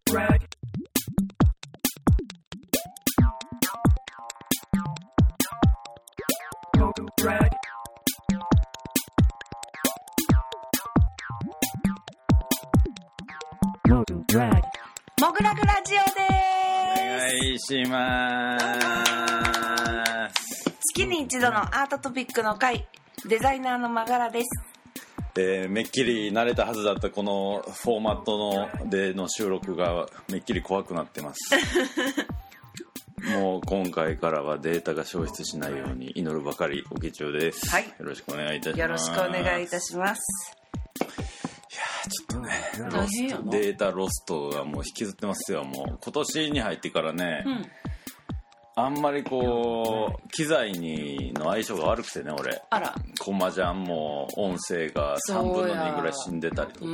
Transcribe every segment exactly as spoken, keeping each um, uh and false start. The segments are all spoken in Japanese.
drag go to drag go to drag もぐらぐラジオでお願いしますす。月に一度のアートトピックの会、デザイナーのまがらです。 えー、めっきり慣れたはずだったこのフォーマットのでの収録がめっきり怖くなってますもう今回からはデータが消失しないように祈るばかりおき中です、 はい、 よろしくお願いいたします。 よろしくお願いいたします。 いやちょっとね大変やな、 データロストがもう引きずってますよ。もう今年に入ってからね、うんあんまりこう機材にの相性が悪くてね、俺あらコマジャンも音声がさんぶんのにぐらい死んでたりとか、うん、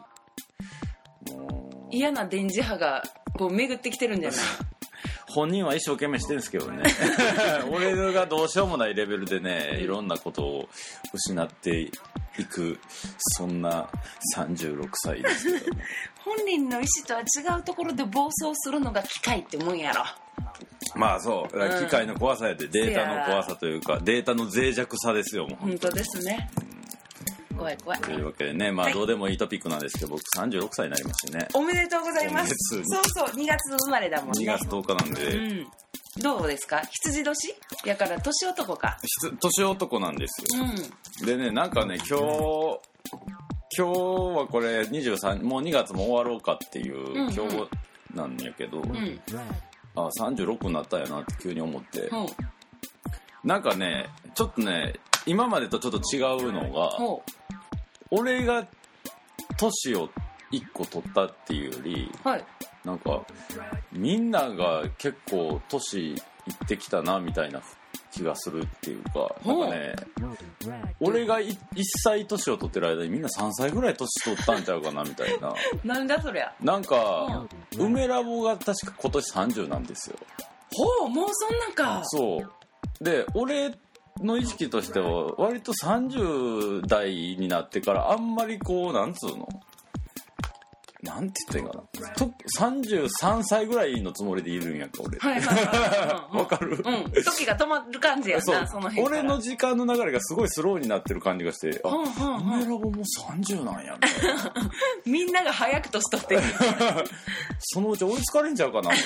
もう嫌な電磁波がこう巡ってきてるんじゃない本人は一生懸命してるんですけどね俺がどうしようもないレベルでね、いろんなことを失っていく、そんなさんじゅうろくさいですけど本人の意思とは違うところで暴走するのが機械ってもんやろ。 まあそう、機械の怖さやで、データの怖さというかデータの脆弱さですよ。もう本当ですね、うん、怖い怖い。 というわけでね、まあどうでもいいトピックなんですけど、僕さんじゅうろくさいになりましてね。 おめでとうございます。そうそう、にがつ生まれだもんね。 にがつとおかなんで、うん、 どうですか、羊年やから年男か。 年男なんですよ、うん、でね、なんかね、今日今日はこれにじゅうさん、もうにがつも終わろうかっていう、うんうん、今日なんやけど、うん、あさんじゅうろくになったんやなって急に思って、うん、なんかねちょっとね今までとちょっと違うのが、うん、俺が年をいっこ取ったっていうより、はい、なんかみんなが結構年いってきたなみたいな気がするっていうか、なんかね、俺がいっさい年を取ってる間にみんなさんさいぐらい年取ったんちゃうかなみたいななんだそりゃ。 なんか、うん、梅ラボが確か今年さんじゅうなんですよ。 ほう、もうそんなか。 そうで、俺の意識としては割とさんじゅう代になってからあんまりこう、なんつうの、なんて言ったらいいかな、とさんじゅうさんさいぐらいのつもりでいるんやんか俺。はいはいはい、わかる、 うん、時が止まる感じやな。そう、その辺俺の時間の流れがすごいスローになってる感じがして、あ、梅ラボもうさんじゅうなんやみたいなみんなが早く年取ってるそのうち追いつかれんちゃうかなって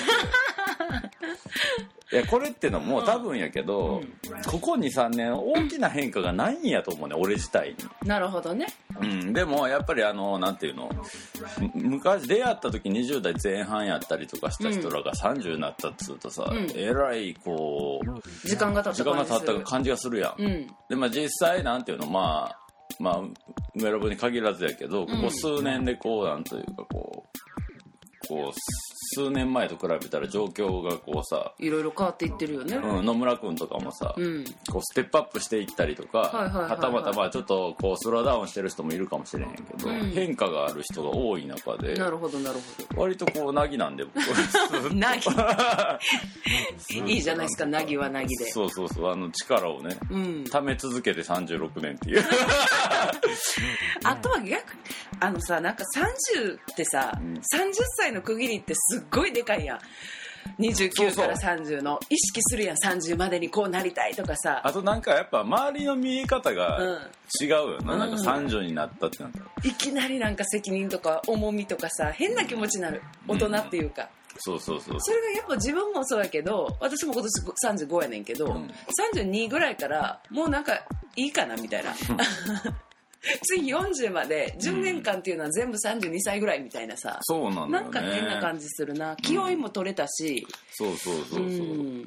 いや、これってのも多分やけど、うん、ここ にさんねん大きな変化がないんやと思うね、俺自体に。なるほどね、 うん、でもやっぱりあのなんていうの、昔出会った時にじゅう代前半やったりとかした人らがさんじゅうになったっつうとさ、うん、えらいこう時間が経った時間が経った感じがするやん、うん、でまあ実際なんていうの、まあまあ梅ラボに限らずやけど、ここ数年でこうなんというかこうこう数年前と比べたら状況がこうさ、 いろいろ変わっていってるよね、 うん、野村君とかもさ、うん、こうステップアップしていったりとか、はたまたまあちょっとこうスローダウンしてる人もいるかもしれへんけど、うん、変化がある人が多い中で、 なるほどなるほど、 割とこうなぎなんで僕なぎいいじゃないですか、なぎはなぎで。 そうそうそう、あの力をね、うん、貯め続けてさんじゅうろくねんっていうあとは逆、あのさ、なんかさんじゅうってさ、うん、さんじゅっさいの区切りってすっごいでかいやん。にじゅうきゅうからさんじゅうの意識するやん、さんじゅうまでにこうなりたいとかさ。 あとなんかやっぱ周りの見え方が違うよな、うん、なんかさんじゅうになったってなったら、 いきなりなんか責任とか重みとかさ、変な気持ちになる、大人っていうか、 うん、そうそうそう、 それがやっぱ自分もそうやけど、私も今年さんじゅうごやねんけど、うん、さんじゅうにぐらいからもうなんかいいかなみたいな次よんじゅうまでじゅうねんかんっていうのは全部さんじゅうにさいぐらいみたいなさ、 そうなんだよね、 なんか変な感じするな、気負いも取れたし、 うん、そうそうそうそう、うん、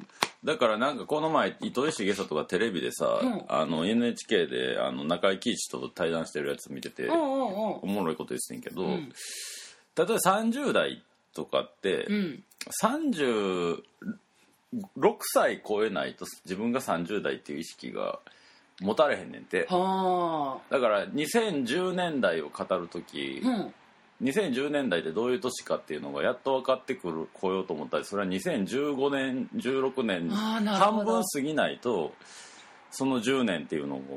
だからなんかこの前糸井重里がテレビでさ、うん、あの エヌエイチケー であの中井貴一と対談してるやつ見てて、うんうんうん、おもろいこと言ってんけど、うん、例えばさんじゅう代とかって、うん、さんじゅうろくさい超えないと自分がさんじゅう代っていう意識が持たれへんねんて。はだからにせんじゅうねんだいを語るとき、うん、にせんじゅうねんだいってどういう年かっていうのがやっと分かってくるこようと思ったり、それはにせんじゅうごねんじゅうろくねん半分過ぎないとそのじゅうねんっていうのを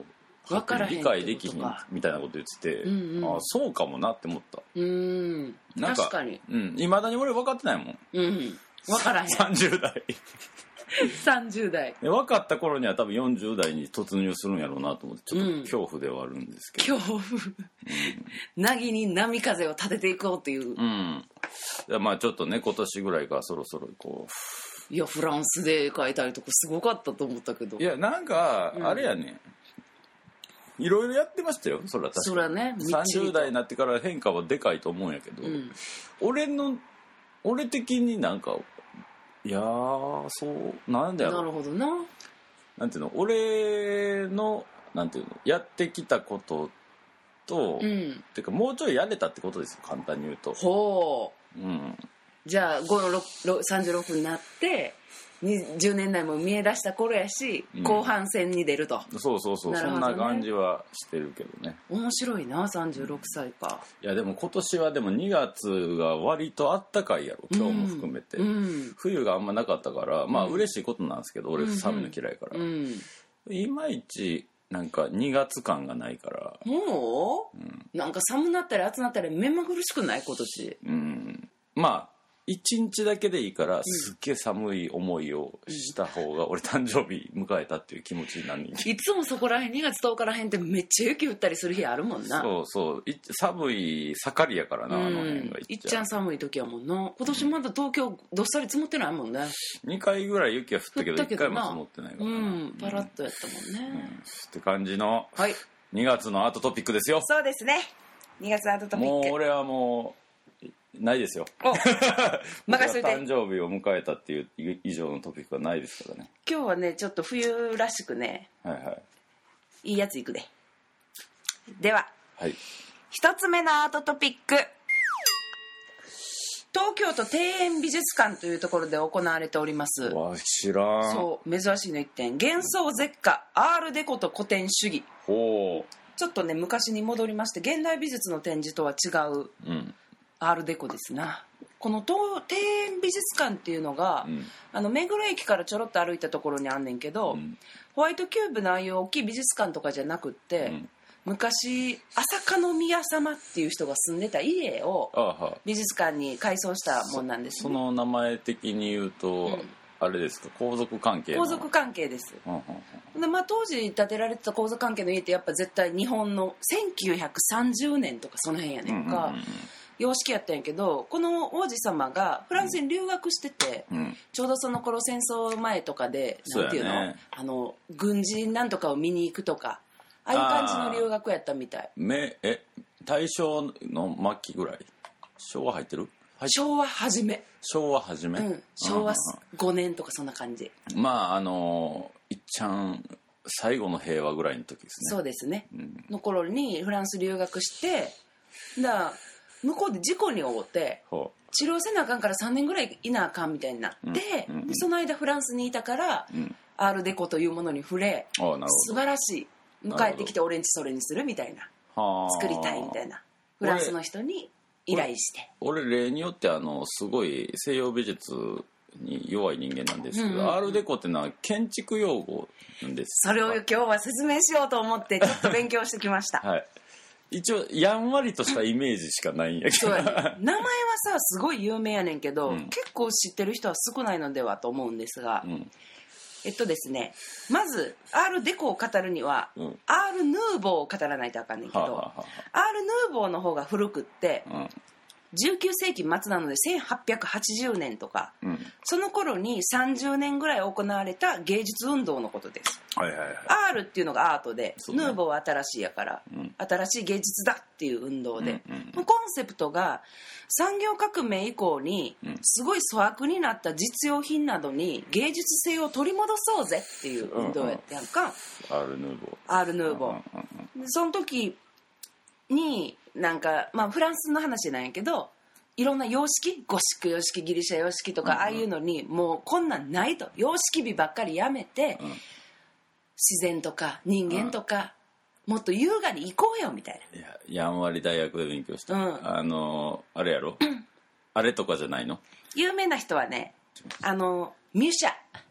分からへん理解できひんみたいなこと言ってて、うんうん、あそうかもなって思った。 うんなんか確かにいま、うん、だに俺分かってないもん、 うん、分からへんさんじゅう代さんじゅう代分かった頃には多分よんじゅう代に突入するんやろうなと思ってちょっと恐怖ではあるんですけど、 うん、恐怖なぎ、うん、に波風を立てていこうっていう、 うん、まあちょっとね今年ぐらいからそろそろこういやフランスで書いたりとかすごかったと思ったけど、 いやなんかあれやね、うん、いろいろやってましたよそれは確かに。 それはねさんじゅう代になってから変化はでかいと思うんやけど、うん、俺の俺的になんかいやーそうなんだよなるほどな。 なんていうの俺のなんていうのやってきたことと、うん、てかもうちょいやれたってことですよ簡単に言うと。 ほう、 うん、 じゃあさんじゅうろくになってじゅうねんだいも見え出した頃やし、うん、後半戦に出ると。 そうそうそう、ね、そんな感じはしてるけどね。 面白いなさんじゅうろくさいか。 いやでも今年はでもにがつが割とあったかいやろ今日も含めて、うん、冬があんまなかったからまあ嬉しいことなんですけど、うん、俺寒いの嫌いから、うん、いまいちなんかにがつ感がないからもう、うん、なんか寒なったり暑なったり目まぐるしくない今年。 うんまあいちにちだけでいいからすっげえ寒い思いをした方が俺誕生日迎えたっていう気持ちになる。 いつもそこらへんにがつとおからへんってめっちゃ雪降ったりする日あるもんな。 そうそう寒い盛りやからな、うん、あの辺がいっちゃん寒い時やもんな。今年まだ東京どっさり積もってないもんね。 にかいぐらい雪は降ったけどいっかいも積もってないからな、 うん、パラッとやったもんね、うん、 って感じのはいにがつのアートトピックですよ。 そうですねにがつのアートトピック。 もう俺はもうないですよ。 任せて。 誕生日を迎えたっていう以上のトピックはないですからね。 今日はねちょっと冬らしくね、 はいはい、 いいやついくで。では、 はい、 一つ目のアートトピック、東京都庭園美術館というところで行われております。 わ知らん。 そう珍しいの一点、幻想絶歌アールデコと古典主義。 ほう。 ちょっとね昔に戻りまして現代美術の展示とは違う、うんアールデコですな。この庭園美術館っていうのが、うん、あの目黒駅からちょろっと歩いたところにあんねんけど、うん、ホワイトキューブのああいう大きい美術館とかじゃなくって、うん、昔朝香宮様っていう人が住んでた家を美術館に改装したもんなんですね。 そ, その名前的に言うと、うん、あれですか皇族関係の。 皇族関係です、うんうんうん、でまあ、当時建てられてた皇族関係の家ってやっぱ絶対日本のせんきゅうひゃくさんじゅうねんとかその辺やねんか、うんうんうん様式やったんやけど、この王子様がフランスに留学してて、うん、ちょうどその頃戦争前とかでなんていうの、あの軍人なんとかを見に行くとかああいう感じの留学やったみたい。 めえ大正の末期ぐらい？昭和入ってる？ 昭和初め。 昭和初め、 うん、昭和ごねんとかそんな感じ。 まああのいっちゃん最後の平和ぐらいの時ですね。 そうですね、うん、の頃にフランス留学してだ向こうで事故に遭って治療せなあかんからさんねんぐらいいなあかんみたいになって、うんうんうん、その間フランスにいたから、うん、アールデコというものに触れ素晴らしい迎えてきて俺んちそれにするみたいな作りたいみたいなフランスの人に依頼して俺、俺例によってあのすごい西洋美術に弱い人間なんですけど、うんうんうん、アールデコってのは建築用語なんです。 それを今日は説明しようと思ってちょっと勉強してきましたはい一応やんわりとしたイメージしかないんやけど、 そうやね、名前はさすごい有名やねんけど、うん、結構知ってる人は少ないのではと思うんですが、うん、えっとですねまずアールデコを語るには、うん、アールヌーボーを語らないとあかんねんけど、はあはあはあ、アールヌーボーの方が古くって、うんじゅうきゅうせいき末なのでせんはっぴゃくはちじゅうねんとか、うん、その頃にさんじゅうねんぐらい行われた芸術運動のことです、 はいはいはい、 アールっていうのがアートで、ね、ヌーボーは新しいやから、うん、新しい芸術だっていう運動で、うんうんうん、コンセプトが産業革命以降にすごい粗悪になった実用品などに芸術性を取り戻そうぜっていう運動やったやんか、 うんうん、アールヌーボーアールヌーボー、うんうんうん、でその時になんか、まあ、フランスの話なんやけどいろんな様式ゴシック様式ギリシャ様式とか、うんうん、ああいうのにもうこんなんないと様式美ばっかりやめて、うん、自然とか人間とか、うん、もっと優雅に行こうよみたいな。 いややんわり大学で勉強した、うん、あのあれやろ、うん、あれとかじゃないの？ 有名な人はねあのミュシャ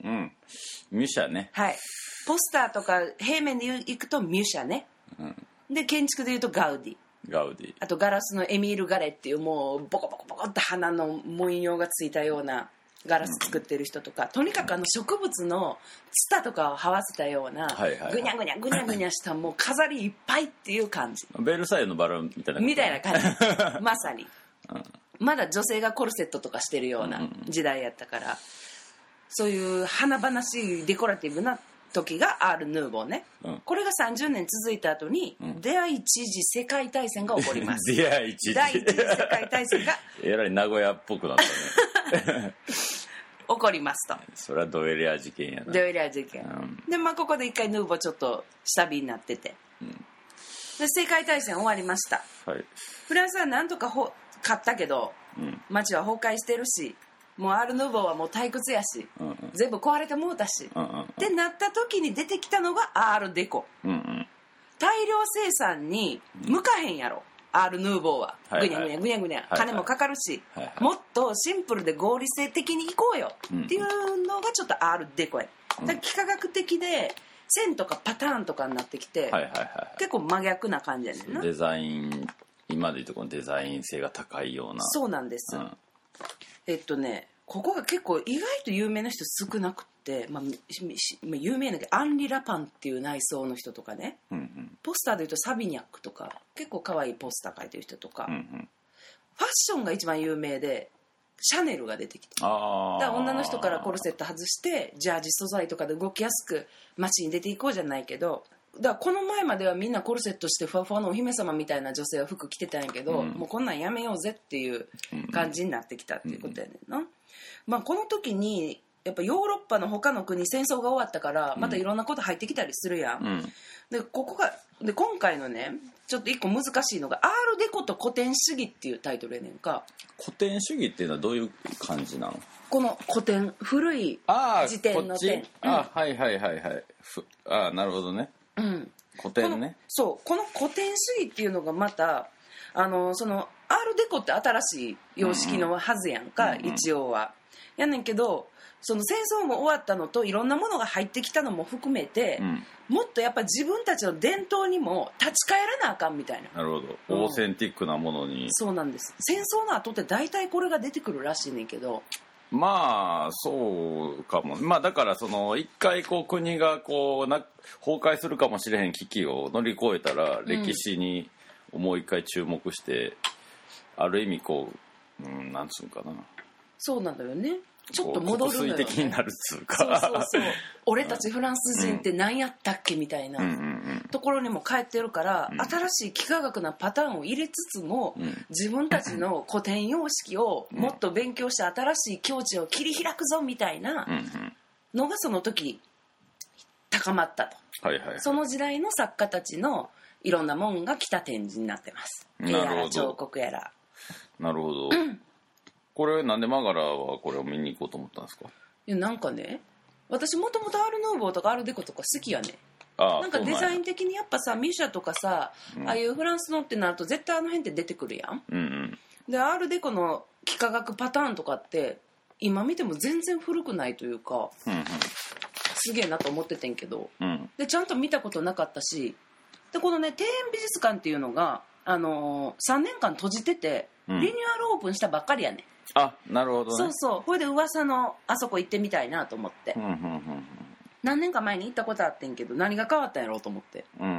うんミュシャね。 はい。ポスターとか平面で行くとミュシャね、うん、で建築で言うとガウディ。 ガウディ。 あとガラスのエミール・ガレっていうもうボコボコボコって花の文様がついたようなガラス作ってる人とか、うん、とにかくあの植物のツタとかを這わせたような、はいはいはい、ぐにゃぐにゃぐにゃぐにゃしたもう飾りいっぱいっていう感じ。 ベルサイユのバラみたいなみたいな感じまさに、うん、まだ女性がコルセットとかしてるような時代やったから、うん、そういう華々しいデコラティブな時がアール・ヌーボーね、うん、これがさんじゅうねん続いた後に、うん、第一次世界大戦が起こります。 第一次第一次世界大戦がえらい名古屋っぽくなったね起こりますと。 それはドエリア事件やな。 ドエリア事件、うん、でまあここで一回ヌーボーちょっと下火になってて、うん、で世界大戦終わりました、はい、フランスはなんとかほ勝ったけど、うん、街は崩壊してるし、もうアール・ヌーボーはもう退屈やし、うんうん、全部壊れてもうたし、うんうんうん、ってなった時に出てきたのがアール・デコ、うんうん、大量生産に向かへんやろ、うん、アール・ヌーボーは、はいはい、ぐにゃぐにゃぐにゃぐにゃ、はいはい、金もかかるし、はいはい、もっとシンプルで合理性的にいこうよ、うん、っていうのがちょっとアール・デコや、うん、だから幾何学的で線とかパターンとかになってきて、はいはいはい、結構真逆な感じやねんな。 デザイン今でいうとこのデザイン性が高いような。 そうなんです、うん、えっとねここが結構意外と有名な人少なくって、まあ、有名なけどアンリ・ラパンっていう内装の人とかね、うんうん、ポスターでいうとサビニャックとか結構可愛いポスター描いてる人とか、うんうん、ファッションが一番有名でシャネルが出てきて、あだから女の人からコルセット外してジャージ素材とかで動きやすく街に出ていこうじゃないけど、だからこの前まではみんなコルセットしてふわふわのお姫様みたいな女性は服着てたんやけど、うん、もうこんなんやめようぜっていう感じになってきたっていうことやねんな、うんまあ、この時にやっぱヨーロッパの他の国戦争が終わったからまたいろんなこと入ってきたりするやん、うん、でここがで今回のねちょっと一個難しいのがアールデコと古典主義っていうタイトルやねんか。 古典主義っていうのはどういう感じなの？ この古典古い時点の点、 あ、うん、あはいはいはいはいあなるほどね、うん、古典ね。 そうこの古典主義っていうのがまたあのそのアールデコって新しい様式のはずやんか、うんうん、一応はやねんけどその戦争も終わったのといろんなものが入ってきたのも含めて、うん、もっとやっぱ自分たちの伝統にも立ち返らなあかんみたいな。 なるほど、うん、オーセンティックなものに。 そうなんです。戦争の後って大体これが出てくるらしいねんけど、 まあそうかも。まあだからその一回こう国がこうな崩壊するかもしれへん危機を乗り越えたら歴史にもう一回注目して、うん、ある意味こう、うん、なんつうかな。そうなんだよね。ちょっと戻るのよ、ね、国粋的になるっつうか。そうそうそう。俺たちフランス人って何やったっけみたいなところにも帰ってるから、うん、新しい幾何学なパターンを入れつつも、うん、自分たちの古典様式をもっと勉強して新しい境地を切り開くぞみたいなのがその時高まったと、はいはいはい、その時代の作家たちのいろんなもんが来た展示になってます。絵やら彫刻やら。なるほど。うんこれなんでマガラはこれを見に行こうと思ったんですか？いやなんかね私もともとアール・ヌーボーとかアール・デコとか好きやね。ああなんかデザイン的にやっぱさミュシャとかさ、うん、ああいうフランスのってなると絶対あの辺って出てくるやん、うんうん、でアール・デコの幾何学パターンとかって今見ても全然古くないというか、うんうん、すげえなと思っててんけど、うん、でちゃんと見たことなかったしでこのね庭園美術館っていうのが、あのー、さんねんかん閉じててリニューアルオープンしたばっかりやね。あなるほどね。そうそうこれで噂のあそこ行ってみたいなと思って、うんうんうん、何年か前に行ったことあってんけど何が変わったんやろうと思って、うんうんうん、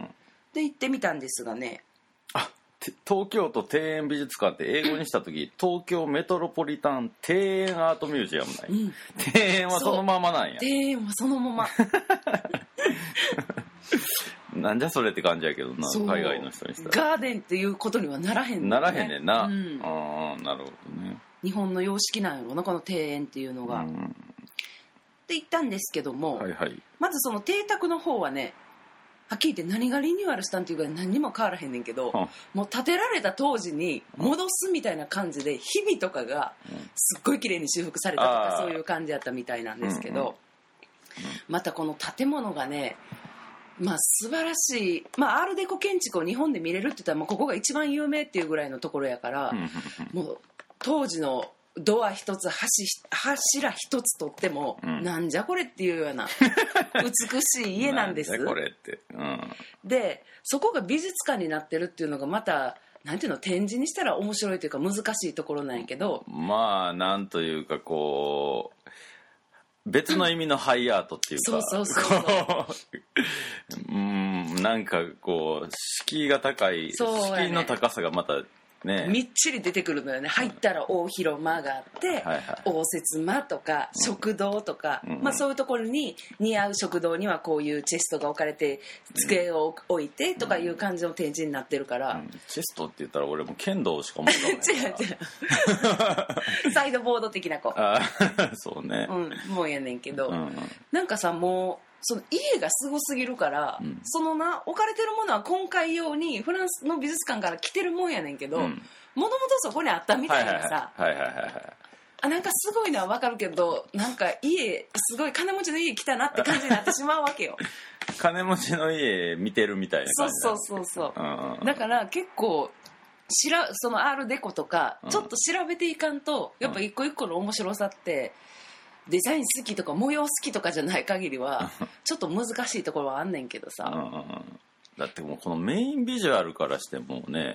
で行ってみたんですがねあ東京都庭園美術館って英語にした時東京メトロポリタン庭園アートミュージアムなんや、うん、庭園はそのままなんや。 庭園はそのままなんじゃそれって感じやけどな海外の人にしたらガーデンっていうことにはならへんねん、ね、 ならへんねんな、うん、ああなるほどね。 日本の様式なんやろなこの庭園っていうのが、うん、って言ったんですけども、はいはい、まずその邸宅の方はねはっきり言って何がリニューアルしたんっていうか何にも変わらへんねんけど、うん、もう建てられた当時に戻すみたいな感じで日々とかがすっごい綺麗に修復されたとか、うん、そういう感じやったみたいなんですけど、うんうん、またこの建物がねまあ素晴らしい、まあ、アールデコ建築を日本で見れるって言ったらもうここが一番有名っていうぐらいのところやからもう当時のドア一つ柱一つとっても、うん、なんじゃこれっていうような美しい家なんです。 なんじゃこれって、うん、 でそこが美術館になってるっていうのがまたなんていうの展示にしたら面白いというか難しいところなんやけど、 まあなんというかこう別の意味のハイアートっていうか、 そうそうそうそううんなんかこう敷居が高い、ね、敷居の高さがまたね、 みっちり出てくるのよね。入ったら大広間があって、はいはい、応接間とか食堂とか、うんまあ、そういうところに似合う食堂にはこういうチェストが置かれて机を置いてとかいう感じの展示になってるから、うん、 チェストって言ったら俺も剣道しか思ってない違う違うサイドボード的な子あそうね、 うん、もうやねんけど、 うんうん、 なんかさもうその家がすごすぎるから、うん、そのな置かれてるものは今回用にフランスの美術館から来てるもんやねんけど、もともとそこにあったみたいなさ、あなんかすごいのは分かるけど、なんか家すごい金持ちの家来たなって感じになってしまうわけよ金持ちの家見てるみたいな感じ。 そうそうそうそう、うん、だから結構しらそのアールデコとかちょっと調べていかんと、やっぱ一個一個の面白さってデザイン好きとか模様好きとかじゃない限りはちょっと難しいところはあんねんけどさ、うん、 だってもうこのメインビジュアルからしてもね、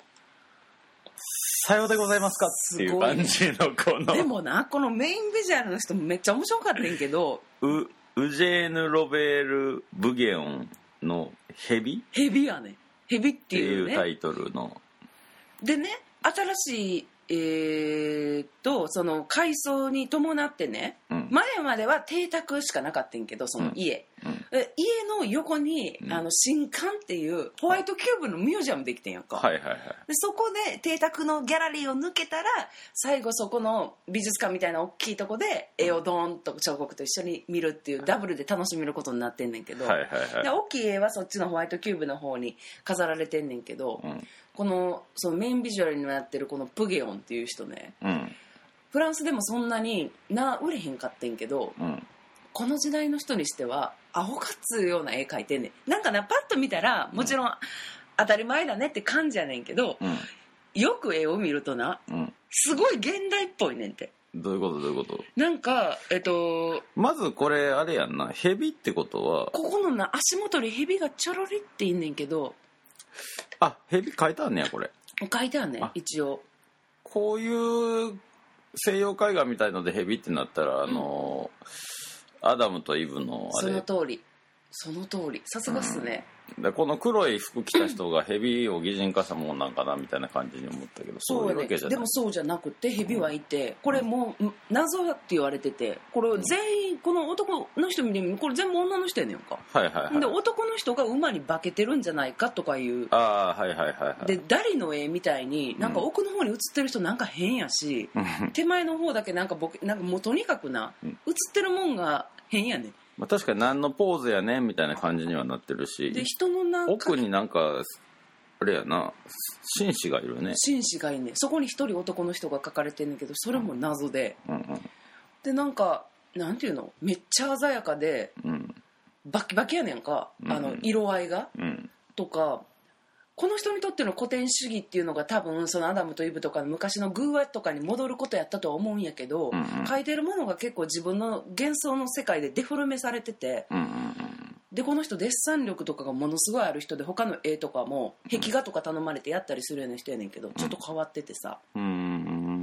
さようでございますかっていう感じのこのでもなこのメインビジュアルの人もめっちゃ面白かったんけど、 ウ, ウジェーヌ・ロベール・ブゲオンのヘビヘビやねヘビっていうねっていうタイトルのでね、新しいえー、とその改装に伴ってね、うん、前までは邸宅しかなかったんけどその家、うんうん、家の横に、うん、あの新館っていうホワイトキューブのミュージアムできてんやんか、 はいはいはい、 でそこで邸宅のギャラリーを抜けたら最後そこの美術館みたいな大きいとこで絵をドーンと彫刻と一緒に見るっていうダブルで楽しめることになってんねんけど、 はいはいはい、 で大きい絵はそっちのホワイトキューブの方に飾られてんねんけど、うんこのそのメインビジュアルになってるこのプゲオンっていう人ね、 うん、 フランスでもそんなにな売れへんかってんけど、うん、この時代の人にしてはアホかっつうような絵描いてんねん。なんかなパッと見たらもちろん当たり前だねって感じやねんけど、うん、よく絵を見るとな、うん、すごい現代っぽいねんて。 どういうことどういうこと。 なんかえっとまずこれあれやんな、ヘビってことはここのな足元にヘビがちょろりっていんねんけど、 あ、ヘビ書いてあんねやこれ。 書いてあんねん一応。 こういう西洋絵画みたいのでヘビってなったら、うん、あのアダムとイブのあれ。 その通りその通りさすがっすね、 うん、でこの黒い服着た人がヘビを擬人化したもんなんかなみたいな感じに思ったけど、そういうわけじゃない。 でもそうじゃなくてヘビはいて、これもう謎だって言われてて、これ全員この男の人見てみるこれ全部女の人やねんか、 はいはいはい、 で男の人が馬に化けてるんじゃないかとかいう、 あはいはいはいはい、 でダリの絵みたいになんか奥の方に写ってる人なんか変やし、うん、手前の方だけなんか僕なんかもうとにかくな、うん、写ってるもんが変やねん。 まあ、確かに何のポーズやねんみたいな感じにはなってるし、 で人のなんか奥になんかあれやな紳士がいるね。 紳士がいるね。そこに一人男の人が描かれてんねんけど、それも謎で、うんうんうん、でなんかなんていうのめっちゃ鮮やかで、うん、バキバキやねんか、うんうん、あの色合いが、うん、とかこの人にとっての古典主義っていうのが多分そのアダムとイブとかの昔の偶話とかに戻ることやったとは思うんやけど、うんうん、描いてるものが結構自分の幻想の世界でデフォルメされてて、うんうんうん、でこの人デッサン力とかがものすごいある人で他の絵とかも壁画とか頼まれてやったりするような人やねんけど、ちょっと変わっててさ、うんうん、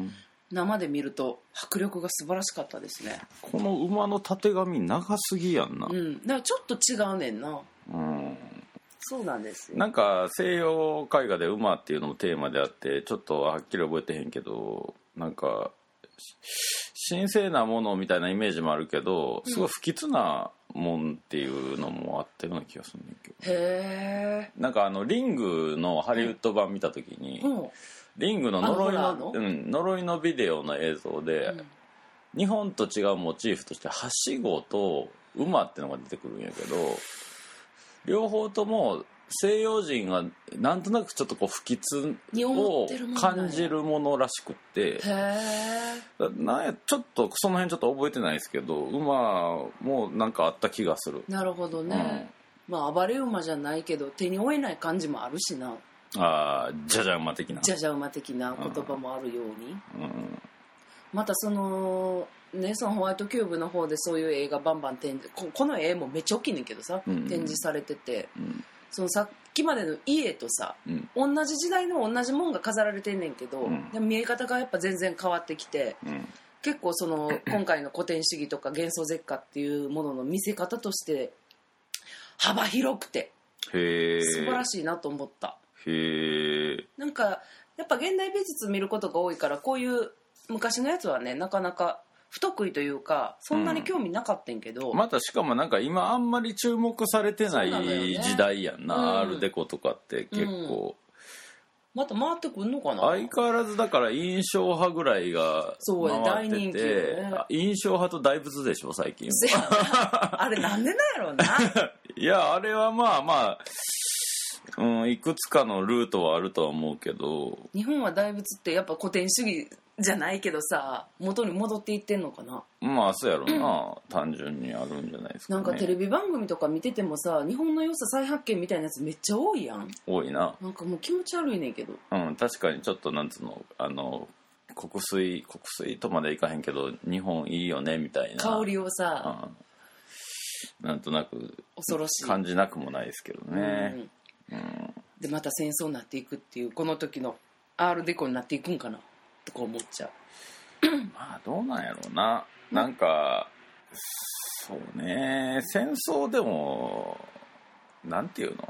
生で見ると迫力が素晴らしかったですね。 この馬のたてがみ長すぎやんな、 うん、だからちょっと違うねんな、うんそうなんですよ。 なんか西洋絵画で馬っていうのもテーマであって、ちょっとはっきり覚えてへんけどなんか神聖なものみたいなイメージもあるけどすごい不吉なもんっていうのもあったような気がするんだけど、 へーなんかあのリングのハリウッド版見た時に、うん、リングの呪い の, の、うん、呪いのビデオの映像で、うん、日本と違うモチーフとしてはしごと馬ってのが出てくるんやけど、両方とも西洋人がなんとなくちょっとこう不吉を感じるものらしくって、 へなんやちょっとその辺ちょっと覚えてないですけど馬もなんかあった気がする。 なるほどね、うん、まあ暴れ馬じゃないけど手に負えない感じもあるしな。 ああジャジャ馬的なジャジャ馬的な言葉もあるように、 うんうん、 またそのね、そのホワイトキューブの方でそういう映画バンバン展示 こ, この絵もめっちゃ大きいねんけどさ、うんうん、展示されてて、うん、そのさっきまでの家とさ、うん、同じ時代の同じもんが飾られてんねんけど、うん、でも見え方がやっぱ全然変わってきて、うん、結構その今回の古典主義とか幻想絶歌っていうものの見せ方として幅広くてへ素晴らしいなと思った。 へなんかやっぱ現代美術見ることが多いからこういう昔のやつはねなかなか不得意というかそんなに興味なかったんけど、 うん、またしかもなんか今あんまり注目されてない時代やんな、うん、アールデコとかって結構、 うん、また回ってくんのかな。 相変わらずだから印象派ぐらいが回ってて、ね、印象派と大仏でしょ最近あれなんでなんやろうないやあれはまあまあうん、いくつかのルートはあるとは思うけど日本は大仏ってやっぱ古典主義じゃないけどさ元に戻っていってんのかな。 まあそうやろうな、うん、単純にあるんじゃないですかね。 なんかテレビ番組とか見ててもさ日本の良さ再発見みたいなやつめっちゃ多いやん。 多いな。 なんかもう気持ち悪いねんけど。 うん確かにちょっとなんつうのあの国粋国粋とまでいかへんけど日本いいよねみたいな香りをさ、 うん、なんとなく恐ろしい感じなくもないですけどね、 うんうん、でまた戦争になっていくっていうこの時のアールデコになっていくんかなとか思っちゃうまあどうなんやろうな。なんかそうね戦争でもなんていうの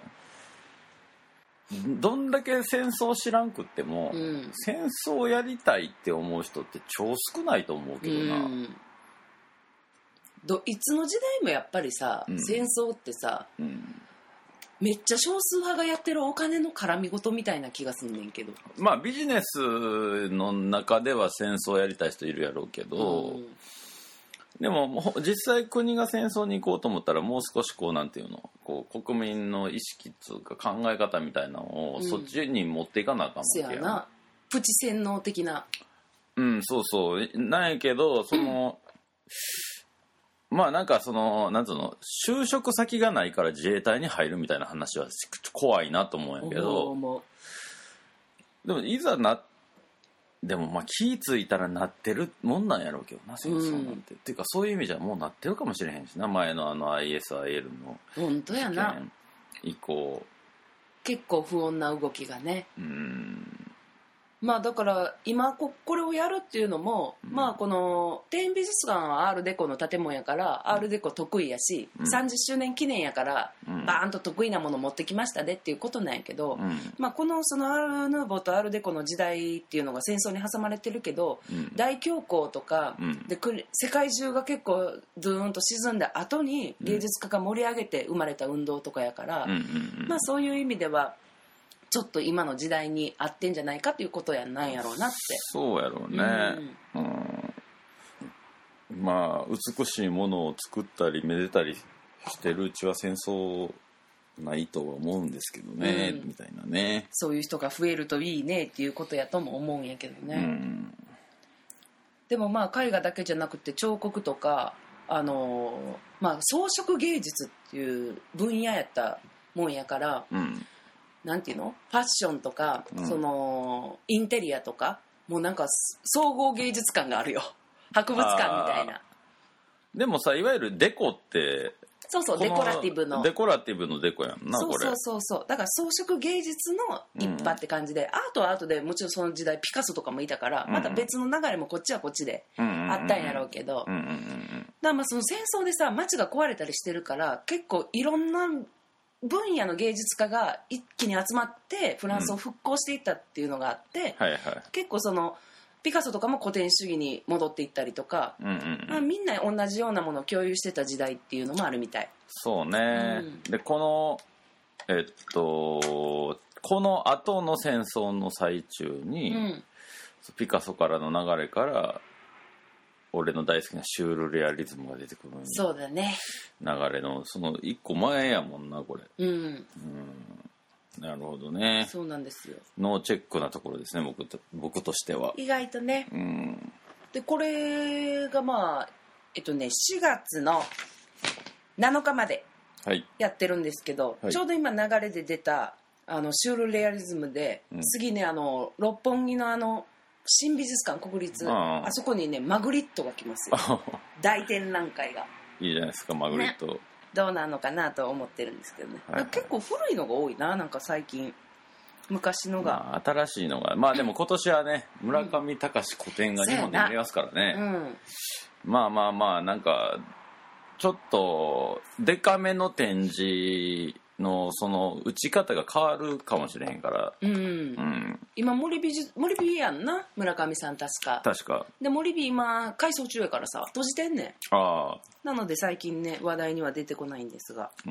どんだけ戦争知らんくっても、うん、戦争やりたいって思う人って超少ないと思うけどな、うん、 どいつの時代もやっぱりさ、うん、戦争ってさ、うん、めっちゃ少数派がやってるお金の絡み事みたいな気がすんねんけど。 まあビジネスの中では戦争やりたい人いるやろうけど、うん、でも実際国が戦争に行こうと思ったらもう少しこうなんていうのこう国民の意識っていうか考え方みたいなのをそっちに持っていかなあかんわけや、うん、 せやなプチ洗脳的な。 うんそうそうなんやけどその、うん、まあなんかそのなんつうの就職先がないから自衛隊に入るみたいな話は怖いなと思うんやけど、でもいざなでもまあ気ついたらなってるもんなんやろうけどな戦争なんて、うん、っていうかそういう意味じゃもうなってるかもしれへんしな前のあの アイエスアイエル の本当やな以降結構不穏な動きがね。 うんまあだから今 こ, これをやるっていうのも、うん、まあこの庭園美術館はアールデコの建物やから、うん、アールデコ得意やし、うん、さんじゅっしゅうねん記念やから、うん、バーンと得意なもの持ってきましたでっていうことなんやけど、うん、まあこのそのアールヌーボーとアールデコの時代っていうのが戦争に挟まれてるけど、うん、大恐慌とか、うん、で世界中が結構ドゥーンと沈んだ後に芸術家が盛り上げて生まれた運動とかやから、うんうんうん、まあそういう意味ではちょっと今の時代に合ってんじゃないかということやなんやろうなって。 そうやろうね、うんうん、まあ美しいものを作ったりめでたりしてるうちは戦争ないとは思うんですけどね、うん、みたいなね。 そういう人が増えるといいねっていうことやとも思うんやけどね、うん、でもまあ絵画だけじゃなくて彫刻とかあの、まあ、装飾芸術っていう分野やったもんやから、うんなんていうのファッションとか、うん、そのインテリアとかもうなんか総合芸術館があるよ博物館みたいな。 でもさいわゆるデコってそうそうデコラティブのデコラティブのデコやんなそうそうそうそうだから装飾芸術の一派って感じで、うん、アートはアートでもちろんその時代ピカソとかもいたから、うん、また別の流れもこっちはこっちであったんやろうけど、だからまあその戦争でさ街が壊れたりしてるから結構いろんな分野の芸術家が一気に集まってフランスを復興していったっていうのがあって、 うんはいはい、 結構そのピカソとかも古典主義に戻っていったりとか、うんうんうんまあ、みんな同じようなものを共有してた時代っていうのもあるみたい。 そうね、うん、でこのえっとこの後の戦争の最中に、うん、ピカソからの流れから俺の大好きなシュールレアリズムが出てくるそうだね流れのその一個前やもんなこれ、うん、うん、なるほどね。 そうなんですよ。 ノーチェックなところですね 僕と、僕としては意外とね、うん、でこれがまあえっとねしがつのなのかまでやってるんですけど、はい、ちょうど今流れで出たあのシュールレアリズムで、うん、次ねあの六本木のあの新美術館国立、 ああそこにねマグリットが来ますよ大展覧会が。 いいじゃないですかマグリット、ね、 どうなのかなと思ってるんですけどね、 はいはい、 結構古いのが多いな、なんか最近昔のが、 まあ、新しいのがまあでも今年はね村上隆個展が日本でやりますからね、 うん、 まあまあまあなんかちょっとデカめの展示のその打ち方が変わるかもしれへんから、 うんうんうん今森美術森美やんな村上さん確か確かで森美今改装中やからさ閉じてんねん。 あなので最近ね話題には出てこないんですが、 うん、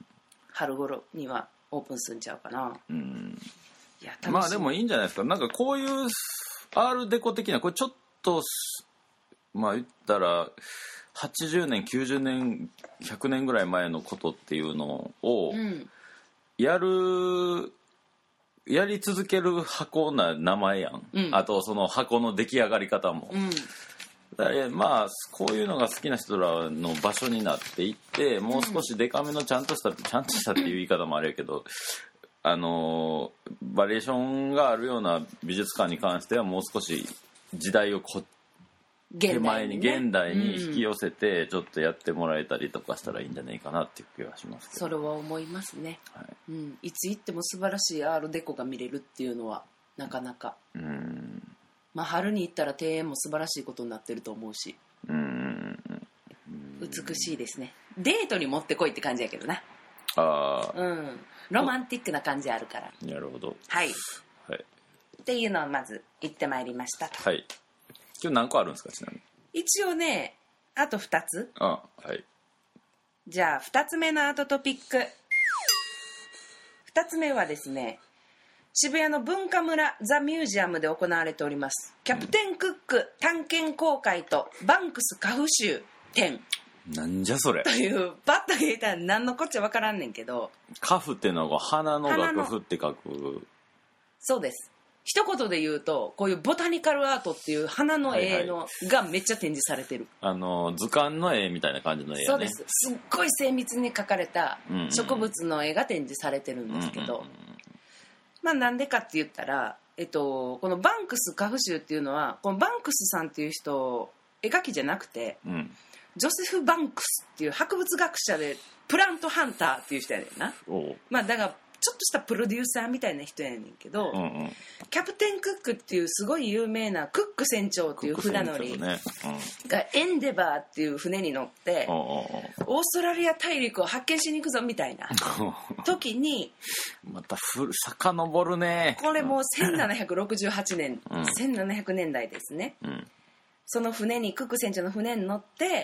春頃にはオープンするんちゃうかな、 うん、 いや楽しみ。 まあでもいいんじゃないですか。なんかこういうアールデコ的なこれちょっとまあ言ったらはちじゅうねんきゅうじゅうねんひゃくねんぐらい前のことっていうのをやる、やり続ける箱な名前やん、うん、あとその箱の出来上がり方も、うん、だからまあこういうのが好きな人らの場所になっていってもう少しデカめのちゃんとしたちゃんとしたっていう言い方もあれやけどあのバリエーションがあるような美術館に関してはもう少し時代をこ手前に現代に引き寄せてちょっとやってもらえたりとかしたらいいんじゃないかなっていう気はしますけど。 それは思いますね、はいうん、いつ行っても素晴らしいアールデコが見れるっていうのはなかなかうんまあ春に行ったら庭園も素晴らしいことになってると思うしうん美しいですね。デートに持ってこいって感じやけどなあ、うん、ロマンティックな感じあるから。 なるほど、 はい、 はい、 っていうのをまず行ってまいりましたと。 はい。今日何個あるんですかちなみに。 一応ねあとふたつ。 あ、はい。 じゃあふたつめのアートトピック。ふたつめはですね渋谷の文化村ザ・ミュージアムで行われておりますキャプテンクック探検公開とバンクスカフ集展なんじゃそれというバッと聞いたら何のこっちゃ分からんねんけどカフっていうのは花の楽譜って書く。 そうです。一言で言うとこういうボタニカルアートっていう花の絵の、はいはい、がめっちゃ展示されてるあの図鑑の絵みたいな感じの絵、ね、 そうです。すっごい精密に描かれた植物の絵が展示されてるんですけど、うんうん、まあなんでかって言ったら、えっと、このバンクスカフ集っていうのはこのバンクスさんっていう人絵描きじゃなくて、うん、ジョセフ・バンクスっていう博物学者でプラントハンターっていう人やねんな。まあだからちょっとしたプロデューサーみたいな人やねんけど、うんうん、キャプテンクックっていうすごい有名なクック船長っていう船乗りがエンデバーっていう船に乗ってオーストラリア大陸を発見しに行くぞみたいな時にまた遡るね。 これもうせんななひゃくろくじゅうはちねん、うん、せんななひゃくねんだいですね、うん、その船にクック船長の船に乗って、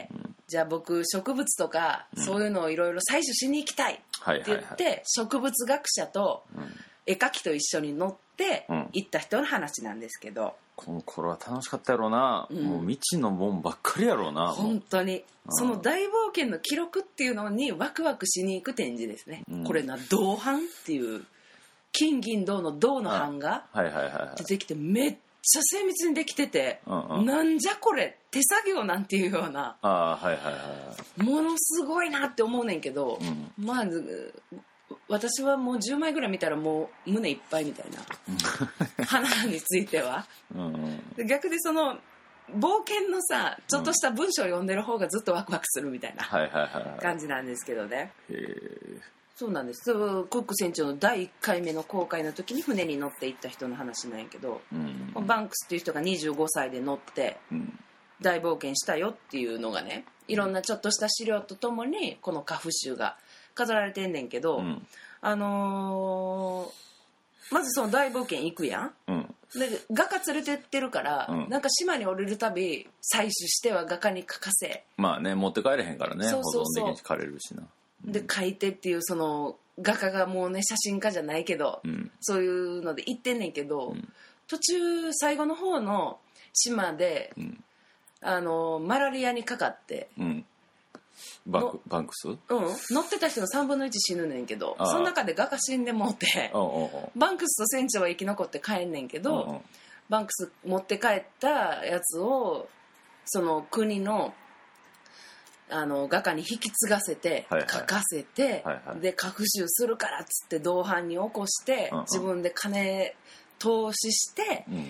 うん、じゃあ僕植物とかそういうのをいろいろ採取しに行きたいって言って、はいはいはい、植物学者と絵描きと一緒に乗って行った人の話なんですけど、うん、 この頃は楽しかったやろうな、うん、もう未知のもんばっかりやろうな。 本当にその大冒険の記録っていうのにワクワクしに行く展示ですね、うん、これな銅版っていう金銀銅の銅の版が出てきてめっちゃ精密にできてて、うんうん、なんじゃこれ手作業なんていうような、 あ、はいはいはい、 ものすごいなって思うねんけど、うん、まあ私はもうじゅうまいぐらい見たらもう胸いっぱいみたいな花については、うんうん、逆でその冒険のさちょっとした文章を読んでる方がずっとワクワクするみたいな感じなんですけどね。へー、そうなんです。クック船長のだいいっかいめの航海の時に船に乗って行った人の話なんやけど、うんうん、バンクスっていう人がにじゅうごさいで乗って大冒険したよっていうのがねいろんなちょっとした資料とともにこのカフ集が飾られてんねんけど、うん、あのー、まずその大冒険行くやん、うん、で画家連れてってるから、うん、なんか島に降りるたび採取しては画家に書かせ、 まあね持って帰れへんからね、そうそうそう、保存できに借れるしなで書いてっていうその画家がもうね写真家じゃないけど、うん、そういうので行ってんねんけど、うん、途中最後の方の島で、うん、あのマラリアにかかって、うん、 バンク、バンクス、うん、 乗ってた人のさんぶんのいち死ぬねんけどその中で画家死んでもうておうおうおうバンクスと船長は生き残って帰んねんけどおうおうバンクス持って帰ったやつをその国のあの画家に引き継がせて、はいはい、書かせて、はいはい、で学習するからっつって銅版に起こして、うんうん、自分で金投資して、うん、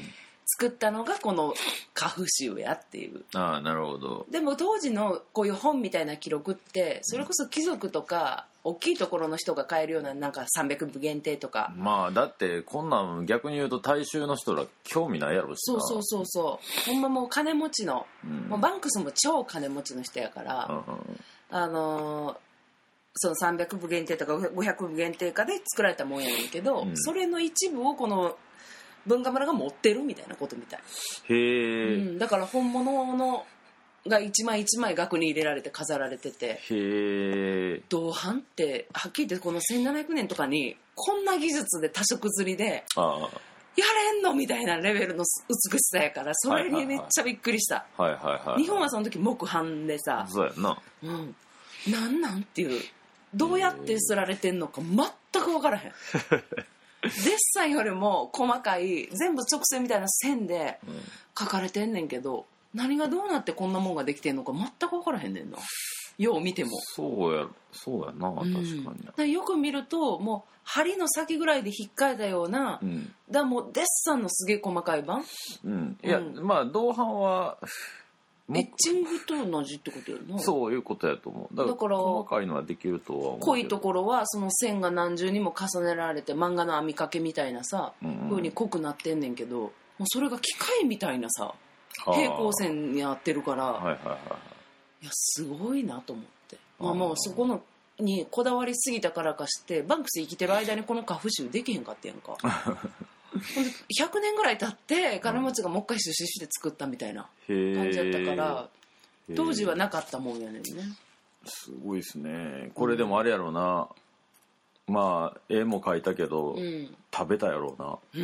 作ったのがこの家譜集やっていう。 ああなるほど。 でも当時のこういう本みたいな記録ってそれこそ貴族とか大きいところの人が買えるようななんかさんびゃくぶ限定とか。 まあだってこんなん逆に言うと大衆の人ら興味ないやろしそうそうそうそうほんまもう金持ちの、うん、もうバンクスも超金持ちの人やから、うん、あのー、そのさんびゃくぶ限定とかごひゃくぶ限定かで作られたもんやねんけど、うん、それの一部をこの文化村が持ってるみたいなことみたい。 へえ、 うん、だから本物のが一枚一枚額に入れられて飾られてて、 へえ。 銅版ってはっきり言ってこのせんななひゃくねんとかにこんな技術で多色刷りでやれんのみたいなレベルの美しさやから、それにめっちゃびっくりした。 はいはいはい、はい、 日本はその時木版でさ、 そうやな、 うん、なんなんっていうどうやって刷られてんのか全く分からへんデッサンよりも細かい全部直線みたいな線で描かれてんねんけど、何がどうなってこんなもんができてんのか全く分からへんねんな、よう見ても。 そうやそうやな、確かに、 うん、よく見るともう針の先ぐらいで引っかいたような、うん、だもうデッサンのすげえ細かい版、 うん、いや、うん、まあ銅版はエッチングと同じってことやな。 そういうことやと思う。だから細かいのはできるとは思う。 濃いところはその線が何重にも重ねられて漫画の編み掛けみたいなさ、うんうん、風に濃くなってんねんけど、もうそれが機械みたいなさ平行線に合ってるから、はいはいはい、いやすごいなと思って、まあ、もうそこのにこだわりすぎたからかしてバンクス生きてる間にこの家譜集できへんかってやんかひゃくねんぐらい経って金持ちがもう一回出資して作ったみたいな感じだったから、当時はなかったもんやねんね。 すごいですね。これでもあれやろうな、うん、まあ絵も描いたけど、うん、食べたやろうな、うん、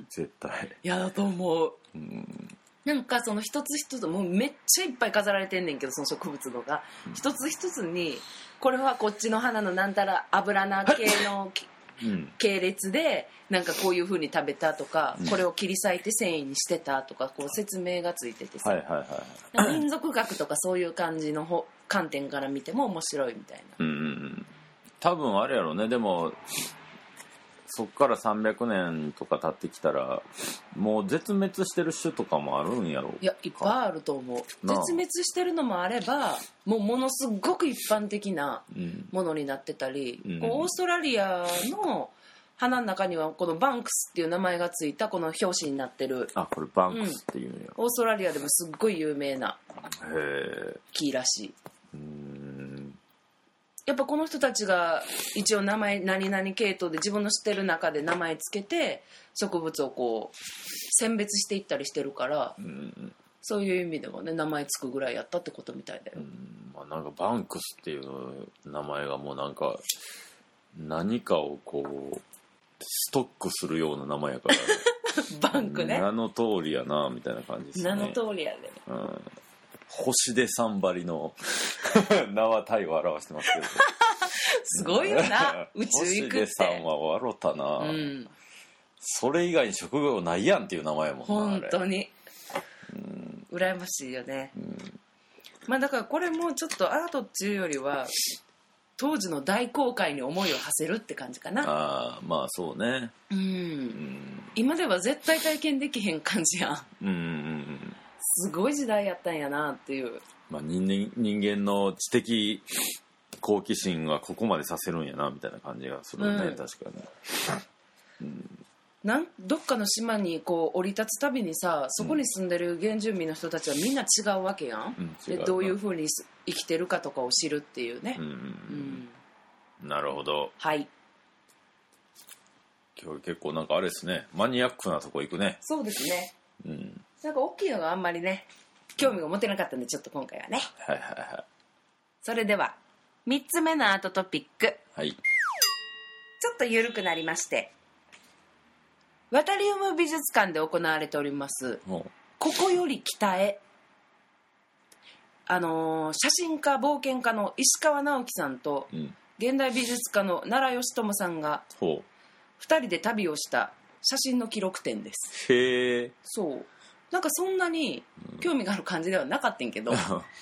絶対。 いやだと思う、うん、なんかその一つ一つもうめっちゃいっぱい飾られてんねんけど、その植物のが、うん、一つ一つにこれはこっちの花のなんたら油菜系のうん、系列でなんかこういう風に食べたとか、うん、これを切り裂いて繊維にしてたとかこう説明がついててさ、はいはいはい、民族学とかそういう感じのほ観点から見ても面白いみたいな、うんうん、 多分あれやろうね。でもそっからさんびゃくねんとか経ってきたらもう絶滅してる種とかもあるんやろうか。 いやいっぱいあると思う。絶滅してるのもあればもうものすごく一般的なものになってたり、うん、こうオーストラリアの花の中にはこのバンクスっていう名前がついたこの表紙になってる、 あこれバンクスっていうんや、 うん、オーストラリアでもすっごい有名な木らしい。うーん、やっぱこの人たちが一応名前何々系統で自分の知ってる中で名前つけて植物をこう選別していったりしてるから、うん、そういう意味でもね名前つくぐらいやったってことみたいだよ、うん、 まあ、なんかバンクスっていう名前がもうなんか何かをこうストックするような名前やからバンクね、 名の通りやなみたいな感じですね。 名の通りやで、うん、 星出さんばりの名は体を表してますけどすごいよな宇宙行くって。 星出さんは笑ったな、うん、それ以外に職業ないやんっていう名前もんな。 本当に、うん、羨ましいよね、うん、まあだからこれもちょっとアートっていうよりは当時の大航海に思いを馳せるって感じかな。 ああまあそうね、うん、うん、 今では絶対体験できへん感じやん、うんうんうん、すごい時代やったんやなっていう、 まあ、人, 人間の知的好奇心はここまでさせるんやなみたいな感じがするね、うん、確かに、 うん、なんどっかの島にこう降り立つたびにさそこに住んでる原住民の人たちはみんな違うわけやん、うん、でどういう風に生きてるかとかを知るっていうね、うんうんうん、なるほど。 はい、 今日結構なんかあれですねマニアックなとこ行くね。 そうですね、うん、なんか大きいのがあんまりね興味が持てなかったんでちょっと今回はね、はいはいはい、それではみっつめのアートトピック、はい、ちょっと緩くなりまして、ワタリウム美術館で行われておりますここより北へ、あのー、写真家冒険家の石川直樹さんと、うん、現代美術家の奈良義朝さんがふたりで旅をした写真の記録展です。 へー。 そうなんかそんなに興味がある感じではなかったんけど、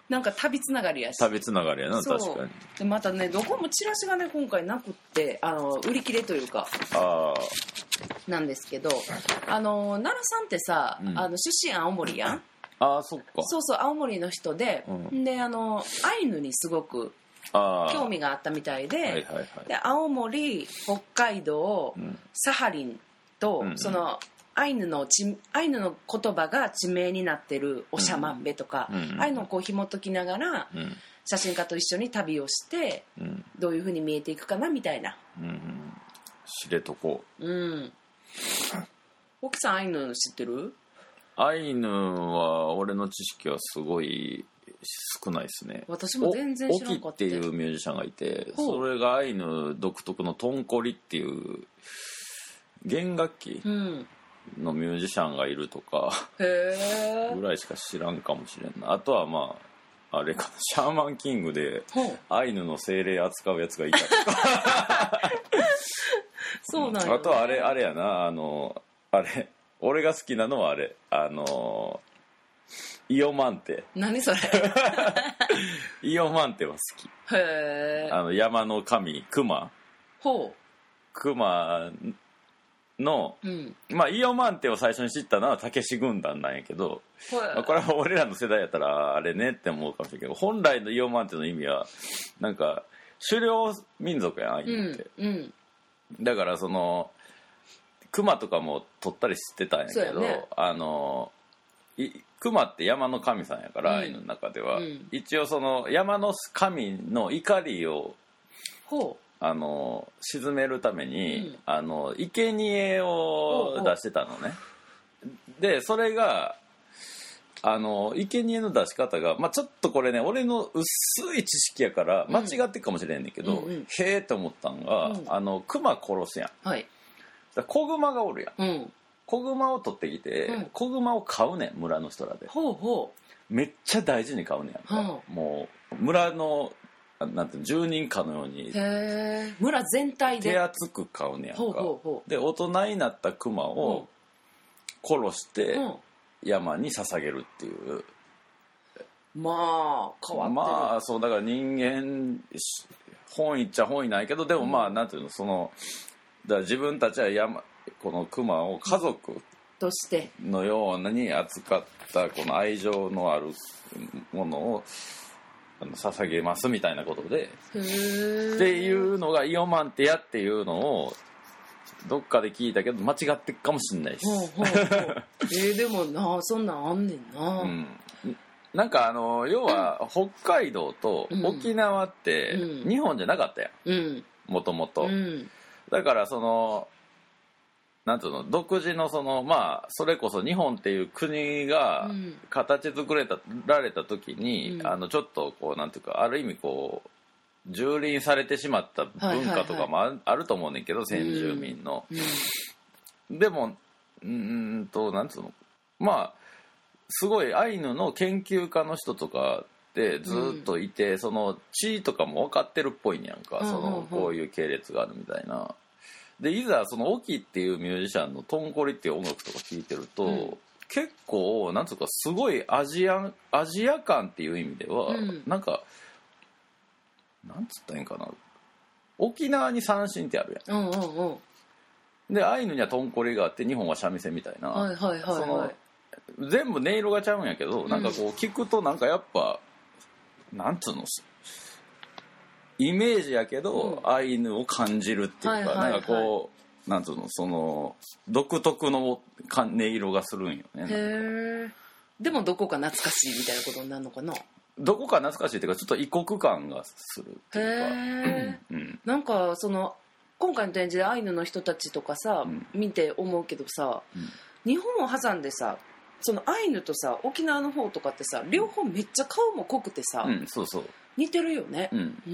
なんか旅つながりやし旅つながりやなそう確かに。 でまたねどこもチラシがね今回なくってあの売り切れというかあなんですけどあの奈良さんってさ、 うん、 あの出身青森やん。 ああそっか。 そうそう青森の人で、うん、であのアイヌにすごく興味があったみたいで、はいはいはい、で青森北海道、うん、サハリンと、うん、そのアイヌのちアイヌの言葉が地名になってるおしゃまんべとか、うん、ああいうのをこう紐解きながら、うん、写真家と一緒に旅をして、うん、どういう風に見えていくかなみたいな、 うんうん、知れとこう。 うん奥さんアイヌ知ってる？ アイヌは俺の知識はすごい少ないですね。 私も全然知らなかった。 オキっていうミュージシャンがいて、それがアイヌ独特のトンコリっていう弦楽器のミュージシャンがいるとか、うん、ぐらいしか知らんかもしれんな。あとはまああれかな、シャーマンキングでアイヌの精霊扱うやつがいたとかそうなんや、ね、 あとはあれあれやな、あのあれ俺が好きなのはあれあのイオマンテ。 何それイオマンテは好き。 へえ。 あの山の神クマ。 ほう。 クマの、うん、まあイオマンテを最初に知ったのはたけし軍団なんやけど、まあ、これは俺らの世代やったらあれねって思うかもしれんけど、本来のイオマンテの意味はなんか狩猟民族やんアイヌって、うんうん、だからそのクマとかも取ったりしてたんやけど、ね、あのクマって山の神さんやから、うん、アイヌの中では、うん、一応その山の神の怒りをほうあの鎮めるために、うん、あの生贄を出してたのね。でそれがあの生贄の出し方が、まあ、ちょっとこれね俺の薄い知識やから間違ってるかもしれんねんけど、うんうんうん、へえって思ったんが、うん、あのクマ殺すやん、はい、子グマがおるやん、うん、子グマを取ってきて、うん、子グマを飼うねん村の人らで。 ほうほう。めっちゃ大事に飼うねんやんか、うん、もう村のなんて住人かのようにへ村全体で手厚く飼うねやんか。 ほうほうほう。 で大人になったクマを殺して山に捧げるっていう、 うん、まあ変わってる。 まあそうだから人間本意っちゃ本意ないけどでもまあ、うん、なんていうのそのだから自分たちは山このクマを家族としてのように扱ったこの愛情のあるものを捧げますみたいなことでっていうのがイオマンティアっていうのをどっかで聞いたけど間違ってるかもしれないです。ほうほうほうえー、でもなそんなんあんねんな、うん、 なんかあの要は北海道と沖縄って日本じゃなかったやんもともと。だからそのなんつうの独自のそのまあそれこそ日本っていう国が形作れたられた時に、うん、あのちょっとこうなんていうかある意味こう蹂躙されてしまった文化とかも あ,、はいはいはい、あると思うねんけど先住民の、うんうん、でもうんとなんつうのまあすごいアイヌの研究家の人とかでずっといて、うん、その地とかも分かってるっぽいんやんか、うん、そのこういう系列があるみたいな。でいざそのオキっていうミュージシャンのトンコリっていう音楽とか聴いてると、うん、結構なんつうかすごいアジアアジア感っていう意味では、うん、なんかなんつったらいいんかな沖縄に三線ってあるやん、うんうんうん、でアイヌにはトンコリがあって日本は三味線みたいな、はいはいはいはい、その全部音色がちゃうんやけど、うん、なんかこう聞くとなんかやっぱなんつうのイメージやけど、うん、アイヌを感じるっていうか、はいはいはい、なんかこうなんつうのその独特の音色がするんよね。 へえ。でもどこか懐かしいみたいなことになるのかな。 どこか懐かしいっていうかちょっと異国感がするっていうか。 へえ、うん。なんかその今回の展示でアイヌの人たちとかさ、うん、見て思うけどさ、うん、日本を挟んでさそのアイヌとさ沖縄の方とかってさ両方めっちゃ顔も濃くてさ、 うん、そうそう似てるよね、 うんうん、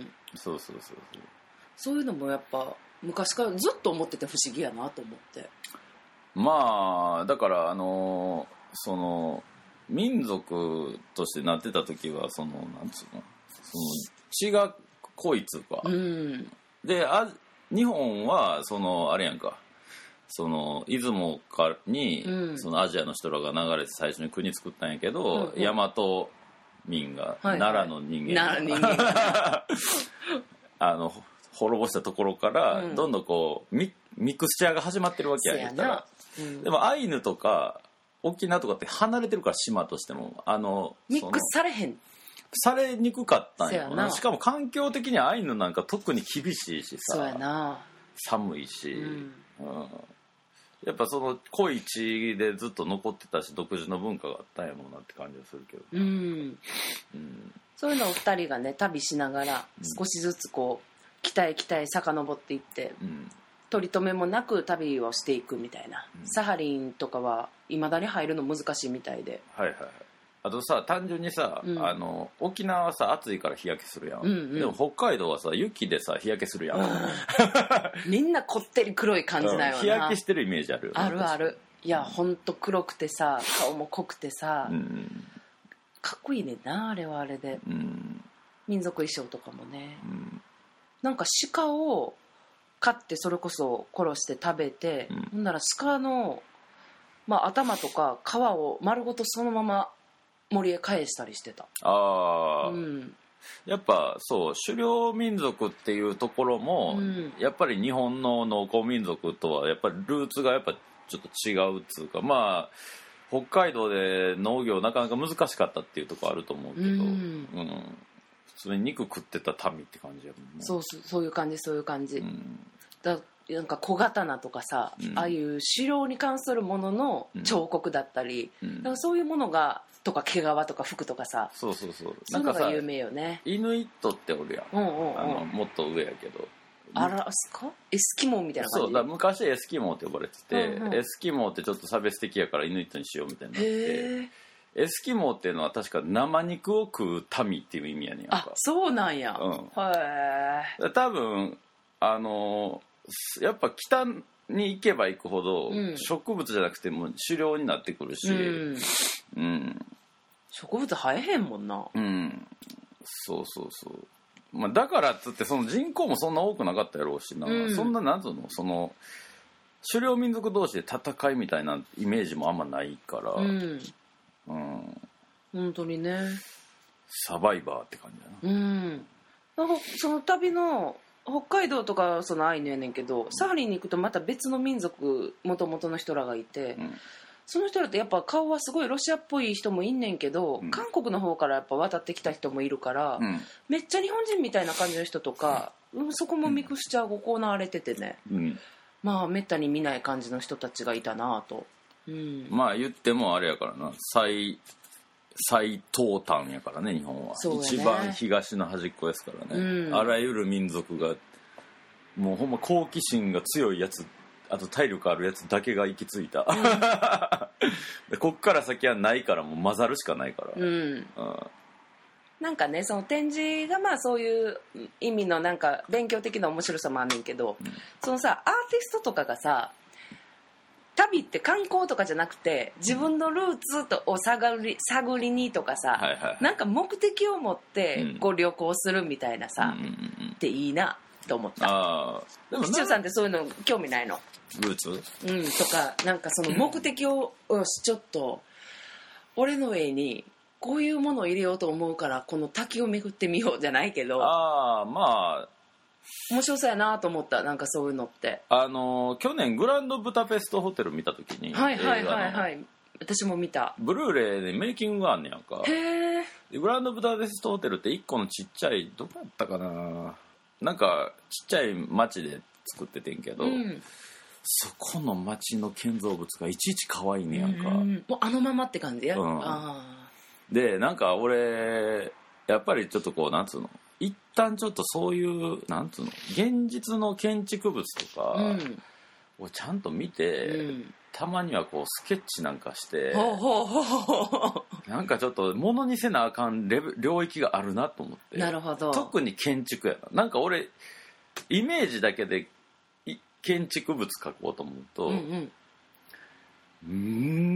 そうそうそうそうそういうのもやっぱ昔からずっと思ってて不思議やなと思って。 まあだからあのその民族としてなってた時はそのなんつうのその血が濃いっつうか、うん、であ日本はそのあれやんかその出雲かに、うん、そのアジアの人らが流れて最初に国作ったんやけど、うんうん、大和民が、 はいはい、 奈良の人間奈良人間があの滅ぼしたところから、うん、どんどんこう ミ, ミクスチャーが始まってるわけやったら、うん、でもアイヌとか沖縄とかって離れてるから島としてもあのミックスされへんされにくかったんやな。しかも環境的にアイヌなんか特に厳しいしさ、 そうやな、 寒いし、 うんうん、やっぱその濃い地でずっと残ってたし独自の文化があったんやろうなって感じがするけど、 うんうん、そういうのをふたりがね旅しながら少しずつこう北へ北へ遡っていって、うん、取り留めもなく旅をしていくみたいな、うん、サハリンとかはいまだに入るの難しいみたいで、 はいはいはい。あとさ単純にさ、うん、あの沖縄はさ暑いから日焼けするやん、うんうん、でも北海道はさ雪でさ日焼けするやん、うん、 みんなこってり黒い感じだよな、うん、 日焼けしてるイメージあるよ、ね、 あるある。いやほんと黒くてさ顔も濃くてさ、うん、かっこいいねんなあれはあれで、うん、民族衣装とかもね、うん、なんか鹿を飼ってそれこそ殺して食べて、うん、ほんなら鹿の、まあ、頭とか皮を丸ごとそのまま森へ返したりしてた。 ああ、うん、やっぱそう狩猟民族っていうところも、うん、やっぱり日本の農耕民族とはやっぱりルーツがやっぱちょっと違うっつうか、まあ北海道で農業なかなか難しかったっていうところあると思うけど、うんうん、普通に肉食ってた民って感じやもんね。 そうそう、そういう感じそういう感じ、うん、だなんか小刀とかさ、うん、ああいう狩猟に関するものの彫刻だったり、うん、だからそういうものがとか毛皮とか服とかさ、 そうそうそう、 そういうのが有名よね。 イヌイットっておるやん、うんうんうん、あのもっと上やけどアラスカエスキモーみたいな感じ。 そうだ、昔エスキモーって呼ばれてて、うんうん、エスキモーってちょっと差別的やからイヌイットにしようみたいになって、エスキモーっていうのは確か生肉を食う民っていう意味やねんか。 あ、そうなんや、うん、へえ。多分あのやっぱ北に行けば行くほど、うん、植物じゃなくても狩猟になってくるし、うんうん、 植物生えへんもんな。 うん、そうそうそう、まあ、だからっつってその人口もそんな多くなかったやろうしな、うん、そんななんつうのその狩猟民族同士で戦いみたいなイメージもあんまないから、うんうん、 本当にねサバイバーって感じだな。うん、 なんかその旅の北海道とかそのアイヌやねんけど、うん、サハリンに行くとまた別の民族もともとの人らがいて、うん、その人らってやっぱ顔はすごいロシアっぽい人もいんねんけど、うん、韓国の方からやっぱ渡ってきた人もいるから、うん、めっちゃ日本人みたいな感じの人とか、うん、そこもミクスチャーが行われててね、うん、まあめったに見ない感じの人たちがいたなと、うん、まあ言ってもあれやからな、最最東端やからね日本は、ね、一番東の端っこですからね、うん、あらゆる民族がもうほんま好奇心が強いやつ、あと体力あるやつだけが行き着いた、うん、でこっから先はないからもう混ざるしかないから、うんうん、 なんかねその展示がまあそういう意味のなんか勉強的な面白さもあんねんけど、うん、そのさアーティストとかがさ旅って観光とかじゃなくて自分のルーツとを探り、探りにとかさ、はいはい、なんか目的を持ってこう旅行するみたいなさ、うん、っていいなと思った。あでもシチューさんってそういうの興味ないの？ ルーツ？ うんとかなんかその目的をよしちょっと俺の上にこういうものを入れようと思うからこの滝を巡ってみようじゃないけど、 ああまあ面白そうやなと思った。なんかそういうのってあの去年グランドブダペストホテル見た時に、 はいはいはいはい私も見た。 ブルーレイでメイキングがあんねやんか。へえ。グランドブダペストホテルっていっこのちっちゃいどこやったかな、なんかちっちゃい町で作っててんけど、うん、そこの町の建造物がいちいち可愛いねやんか、うん、 もうあのままって感じや、うん、 あでなんか俺やっぱりちょっとこうなんつうの一旦ちょっとそういうなんつうの現実の建築物とかをちゃんと見て、うん、たまにはこうスケッチなんかしてほうほうほうほうなんかちょっと物にせなあかんレベ領域があるなと思って。 なるほど。 特に建築やな。なんか俺イメージだけで建築物描こうと思うと、うん、うん、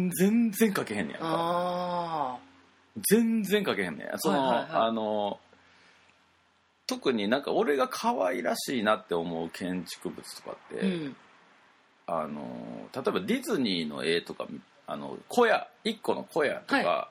全然描けへんねやんか。あ全然描けへんねや。その、はいはいはい、あの特になんか俺が可愛らしいなって思う建築物とかって、うん、あの例えばディズニーの絵とかあの小屋いっこの小屋とか、は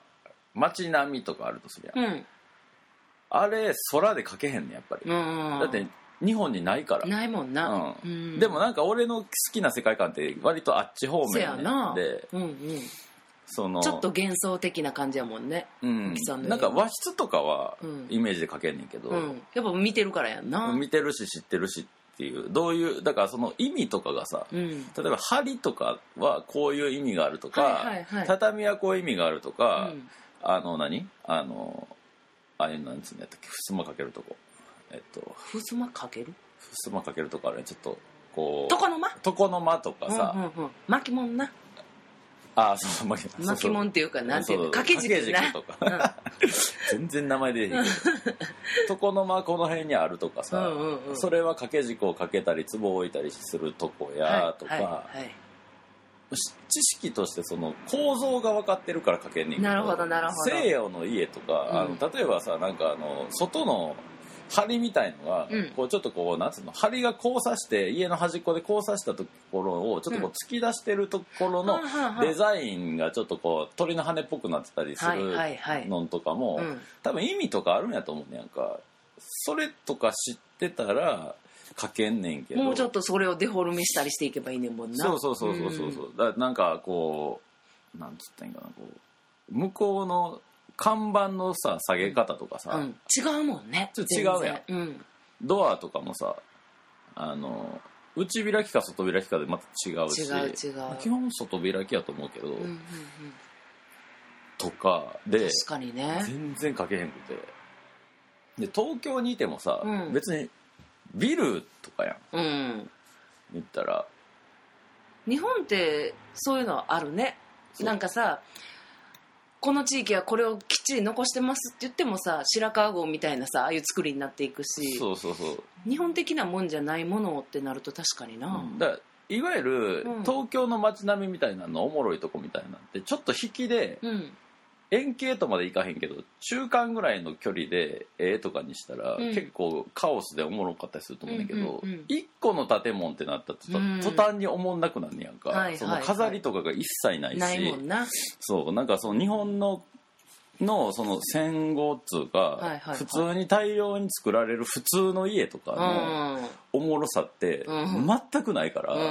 街並みとかあるとするやん、 うん、 あれ空で描けへんねんやっぱり、 うん、 だって日本にないからないもんな、 うんうん、 でもなんか俺の好きな世界観って割とあっち方面で、 そうやな、うんうん、 そのちょっと幻想的な感じやもんね、 うん、なんか和室とかはイメージで描けんねんけど、 うんうん、やっぱ見てるからやんな、 見てるし知ってるしっていうどういうだからその意味とかがさ、うん、例えば梁とかはこういう意味があるとか、はいはいはい、畳はこういう意味があるとか、うん、あの何あのああいうなんつうんやったっけ襖かけるとこえっと襖かける襖かけるとこあれちょっとこう床の間床の間とかさ、 うんうんうん、巻物なああそうそう巻物巻物っていうかなんていうの掛け軸なとか、うん、全然名前出てへんけど床の間この辺にあるとかさ、うんうんうん、それは掛け軸をかけたり壺を置いたりするとこやとか、はいはいはい、知識としてその構造が分かってるから書けんねんけど、 なるほどなるほど、 西洋の家とか、うん、あの例えばさなんかあの外の梁みたいのが、うん、こうちょっとこうなんつうの梁が交差して家の端っこで交差したところをちょっとこう突き出してるところのデザインがちょっとこう鳥の羽っぽくなってたりするのとかも、はいはいはい、多分意味とかあるんやと思うねやんか。それとか知ってたら書けんねんけど、 もうちょっとそれをデフォルメしたりしていけばいいねんもんな。 そうそうそうそうそうそう、うん、だなんかこうなんつったんやかなこう向こうの看板のさ下げ方とかさ、うん、 違うもんね。 ちょっと違うやん、うん、ドアとかもさあの内開きか外開きかでまた違うし、 違う違う基本外開きやと思うけど、うんうんうん、とかで確かにね全然書けへんくて、で東京にいてもさ、うん、別にビルとかやん、うん、言ったら日本ってそういうのあるね。なんかさこの地域はこれをきっちり残してますって言ってもさ白川郷みたいなさああいう作りになっていくし、 そうそうそう日本的なもんじゃないものってなると確かにな、 うん、だいわゆる東京の街並みみたいなのおもろいとこみたいなんてちょっと引きで、うん、円形とまでいかへんけど中間ぐらいの距離で絵とかにしたら、うん、結構カオスでおもろかったりすると思うんだけど、うんうんうん、いっこの建物ってなったら途端におもんなくなんねやんか、うん、その飾りとかが一切ないし、 ないもんな。 そうなんかその日本ののその戦後っつうか、はいはいはい、普通に大量に作られる普通の家とかのおもろさって全くないから、うん、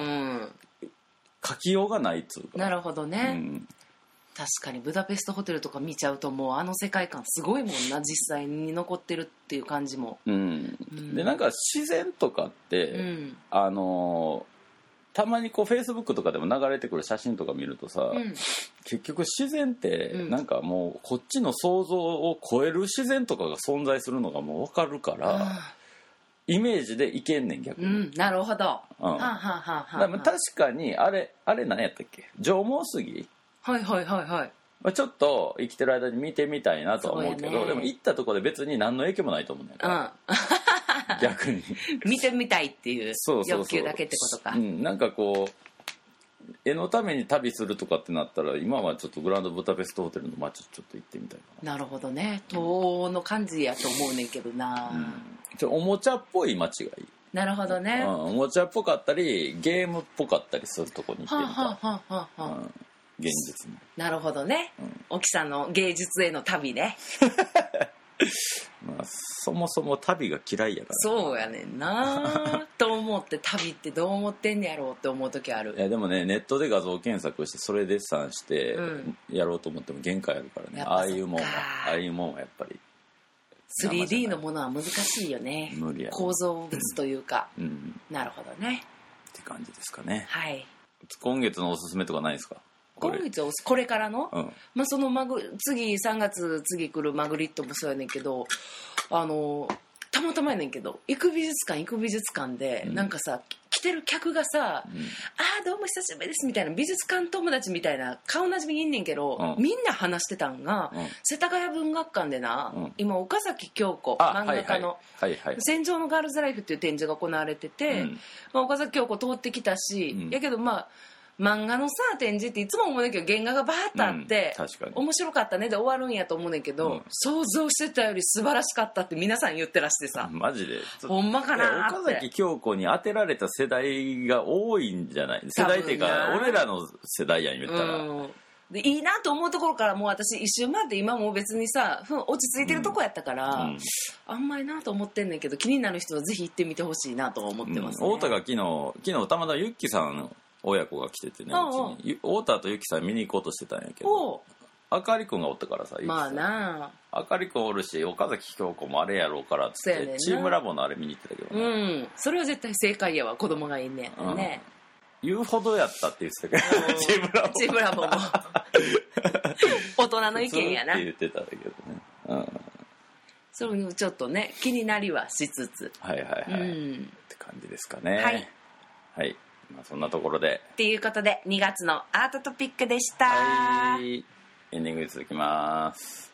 書きようがないっつうか。 なるほどね、うん、確かにブダペストホテルとか見ちゃうともうあの世界観すごいもんな、実際に残ってるっていう感じも、うんうん、でなんか自然とかって、うん、あのたまにこうフェイスブックとかでも流れてくる写真とか見るとさ、うん、結局自然ってなんかもうこっちの想像を超える自然とかが存在するのがもう分かるから、うん、イメージでいけんねん逆に、うん、 なるほど、うん、ははははだ確かにあれあれ何やったっけ縄文杉はいはいはいはい、 まあ、ちょっと生きてる間に見てみたいなとは思うけど、でも行ったところで別に何の影響もないと思うんだよ、うん逆に見てみたいっていう欲求だけってことか。 そうそうそう、うん、なんかこう絵のために旅するとかってなったら今はちょっとグランドブダペストホテルの街ちょっと行ってみたいかな。なるほどね、東欧の感じやと思うねんけどな、うん、 ちょおもちゃっぽい街がいい。 なるほどね、 うん、おもちゃっぽかったりゲームっぽかったりするとこに行ってみたい、はあはあはあはあ、うん、現実に。 なるほどね、うん、沖さんの芸術への旅ねまあ、そもそも旅が嫌いやから。 そうやねんなと思って旅ってどう思ってんねやろうって思う時ある。 いやでもねネットで画像検索してそれデッサンしてやろうと思っても限界あるからね、うん、ああいうもんはああいうもんはやっぱりスリーディー のものは難しいよね。 無理や、ね、 構造物というか、うん、なるほどねって感じですかね。 はい。 今月のおすすめとかないですか？ 今月これからの、うんまあ、そのマグ次さんがつ次来るマグリットもそうやねんけど、あのたまたまやねんけど行く美術館行く美術館で、うん、なんかさ来てる客がさ、うん、あーどうも久しぶりですみたいな美術館友達みたいな顔なじみにいんねんけど、うん、みんな話してたんが、うん、世田谷文学館でな、うん、今岡崎京子漫画家の戦場のガールズライフっていう展示が行われてて、うんまあ、岡崎京子通ってきたし、うん、やけどまあ漫画のさ展示っていつも思うねんけど原画がバーッとあって、うん、確かに面白かったねで終わるんやと思うねんけど、うん、想像してたより素晴らしかったって皆さん言ってらしてさ、 マジでほんまかなって。岡崎京子に当てられた世代が多いんじゃない？世代っていうか俺らの世代やん言ったら、うん、 でいいなと思うところからもう私一周回って今もう別にさふん落ち着いてるとこやったから、うん、あんまりなと思ってんねんけど気になる人はぜひ行ってみてほしいなとは思ってますね、 うん、太田が昨日昨日たまたまゆっきさん親子が来ててねうちに太田とゆっきさん見に行こうとしてたんやけどあかりくんがおったからさまあなあかりくんおるし岡崎京子もあれやろうからっつってチームラボのあれ見に行ってたけどねうんそれは絶対正解やわ子供がいいね、うん、ね言うほどやったって言ってたけどチームラボチームラボも大人の意見やなって言ってたんだけどね、うん、 それもちょっとね気になりはしつつはいはいはい、うん、って感じですかねはい、 はいまあ、そんなところでっていうことでにがつのアートトピックでした。 はいエンディングに続きます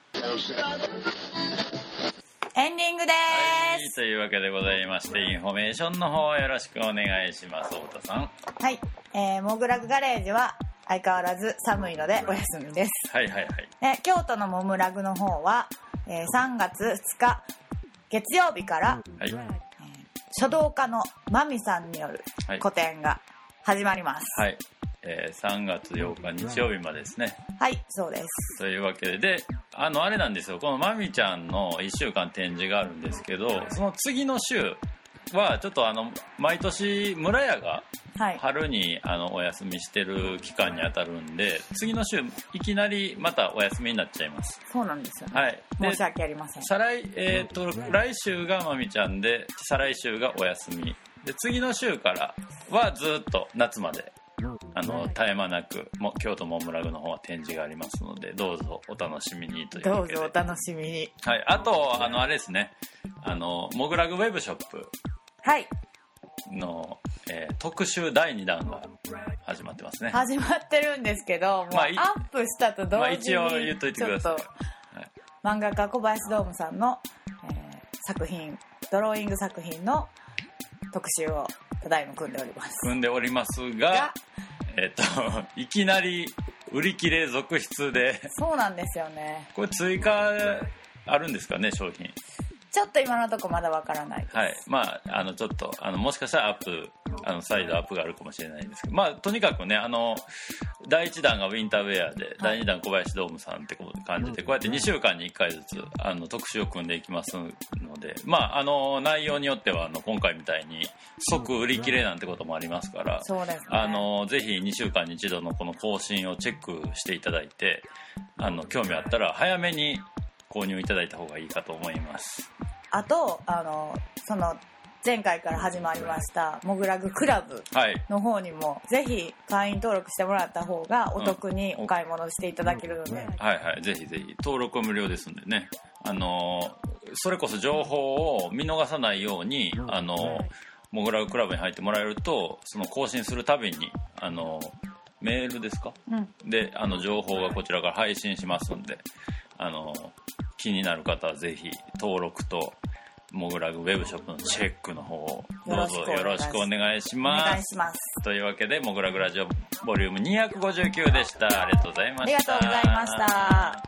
エンディングです、 はい、というわけでございましてインフォメーションの方よろしくお願いします太田さん。 はい、えー、モグラグガレージは相変わらず寒いのでお休みです。 はいはいはい。 で京都のモムラグの方は、えー、さんがつふつか月曜日から、はいえー、書道家のまみさんによる個展が始まります。 はい、はいえー、さんがつようか日曜日までですね。 はいそうです。 というわけでであのあれなんですよこのまみちゃんのいっしゅうかん展示があるんですけどその次の週はちょっとあの毎年村屋が春にあのお休みしてる期間に当たるんで次の週いきなりまたお休みになっちゃいます。 そうなんですよね、 はい、 申し訳ありません。 再来、えー、と来週がまみちゃんで再来週がお休みで次の週からはずっと夏まであの絶え間なくも京都モムラグの方は展示がありますのでどうぞお楽しみにというわけでどうぞお楽しみに。 はい、あとあのあれですねあのモグラグウェブショップはいの、えー、特集だいにだんが始まってますね。 始まってるんですけどもう、まあ、アップしたと同時に、まあ、 一応言っといてください、 はい、漫画家小林ドームさんの、えー、作品ドローイング作品の特集をただいま組んでおります組んでおりますが、がえー、といきなり売り切れ続出でそうなんですよね。 これ追加あるんですかね商品。 ちょっと今のとこまだわからないです。 はいまああのちょっとあのもしかしたらアップあの再度アップがあるかもしれないんですけどまあとにかくねあのだいいちだんがウィンターウェアで、はい、だいにだん小林ドームさんって感じでこうやってにしゅうかんにいっかいずつあの特集を組んでいきますのでまああの内容によってはあの今回みたいに即売り切れなんてこともありますからそうですね、 あのぜひにしゅうかんに一度のこの更新をチェックしていただいてあの興味あったら早めに購入いただいた方がいいかと思います。 あとあのその前回から始まりましたモグラグクラブの方にも、はい、ぜひ会員登録してもらった方がお得にお買い物していただけるので、うんうん、 はいはいぜひぜひ登録は無料ですんでねあのそれこそ情報を見逃さないようにあのモグラグクラブに入ってもらえるとその更新するたびにあのメールですか、うん、であの情報がこちらから配信しますんであの気になる方はぜひ登録とモグラグウェブショップのチェックの方をどうぞよろしくお願いします。 お願いします。 というわけでモグラグラジオボリュームにひゃくごじゅうきゅうでした。ありがとうございました。 ありがとうございました。